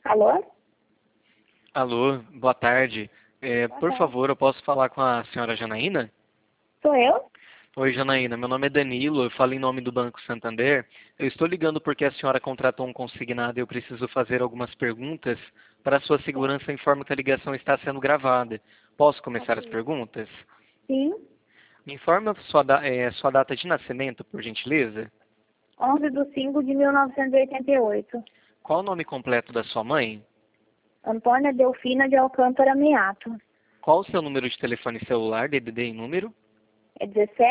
Alô? Alô, boa tarde. Boa Por tarde. favor, eu posso falar com a senhora Janaína? Sou eu? Oi, Janaína, meu nome é Danilo, eu falo em nome do Banco Santander. Eu estou ligando porque a senhora contratou um consignado e eu preciso fazer algumas perguntas para a sua segurança. Informo que a ligação está sendo gravada. Posso começar as Ok. perguntas? Sim. Me informa sua data de nascimento, por gentileza. 11/5/1988. Qual o nome completo da sua mãe? Antônia Delfina de Alcântara Meato. Qual o seu número de telefone celular, DDD em número? É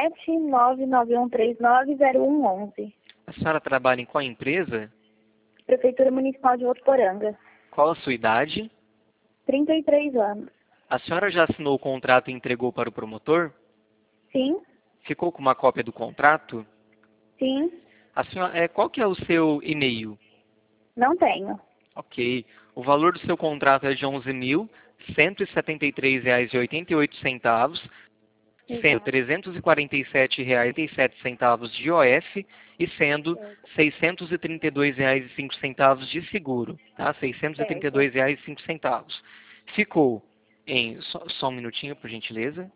17 991390111. A senhora trabalha em qual empresa? Prefeitura Municipal de Votuporanga. Qual a sua idade? 33 anos. A senhora já assinou o contrato e entregou para o promotor? Sim. Ficou com uma cópia do contrato? Sim. A senhora, qual que é o seu e-mail? Não tenho. Ok. O valor do seu contrato é de R$ 11.173,88, sendo Exato. R$ 347,07 de IOF e sendo Certo. R$ 632,05 de seguro, tá? R$ Certo. 632,05. Ficou em... Só um minutinho, por gentileza.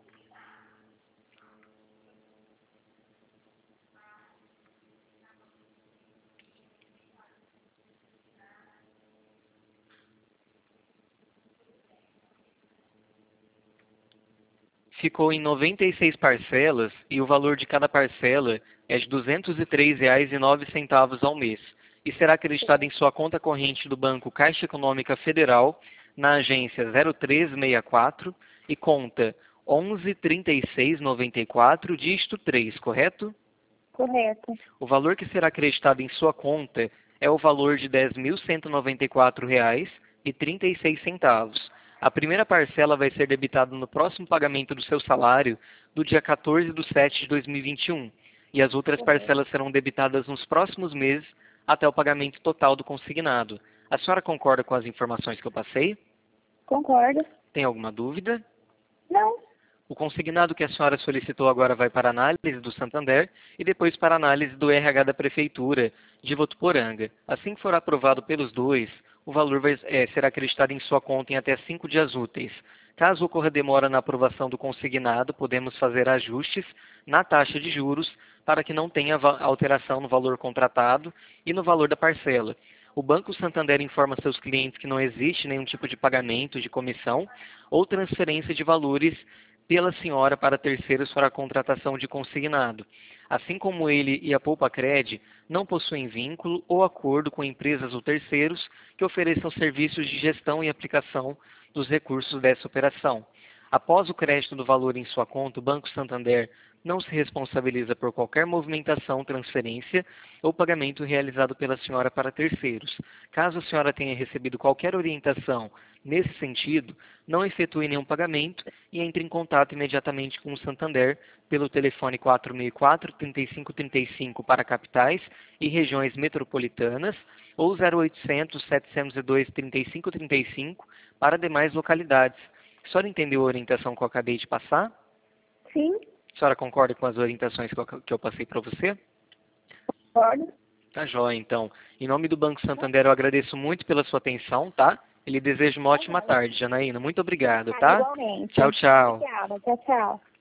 Ficou em 96 parcelas e o valor de cada parcela é de R$ 203,09 ao mês e será acreditado em sua conta corrente do Banco Caixa Econômica Federal na agência 0364 e conta 113694, dígito 3, correto? Correto. O valor que será acreditado em sua conta é o valor de R$ 10.194,36. A primeira parcela vai ser debitada no próximo pagamento do seu salário do dia 14/7/2021 e as outras Correto. parcelas serão debitadas nos próximos meses até o pagamento total do consignado. A senhora concorda com as informações que eu passei? Concordo. Tem alguma dúvida? Não. O consignado que a senhora solicitou agora vai para análise do Santander e depois para análise do RH da Prefeitura de Votuporanga. Assim que for aprovado pelos dois, o valor será acreditado em sua conta em até 5 dias úteis. Caso ocorra demora na aprovação do consignado, podemos fazer ajustes na taxa de juros para que não tenha alteração no valor contratado e no valor da parcela. O Banco Santander informa seus clientes que não existe nenhum tipo de pagamento de comissão ou transferência de valores pela senhora para terceiros para a contratação de consignado. Assim como ele e a Poupacred não possuem vínculo ou acordo com empresas ou terceiros que ofereçam serviços de gestão e aplicação dos recursos dessa operação. Após o crédito do valor em sua conta, o Banco Santander não se responsabiliza por qualquer movimentação, transferência ou pagamento realizado pela senhora para terceiros. Caso a senhora tenha recebido qualquer orientação nesse sentido, não efetue nenhum pagamento e entre em contato imediatamente com o Santander pelo telefone 464-3535 para capitais e regiões metropolitanas ou 0800-702-3535 para demais localidades. A senhora entendeu a orientação que eu acabei de passar? Sim. A senhora concorda com as orientações que eu passei para você? Concordo. Tá joia, então. Em nome do Banco Santander, eu agradeço muito pela sua atenção, tá? Ele deseja uma ótima tarde, Janaína. Muito obrigado, Tá, tá? igualmente. Tchau, tchau. Obrigada. Tchau, tchau.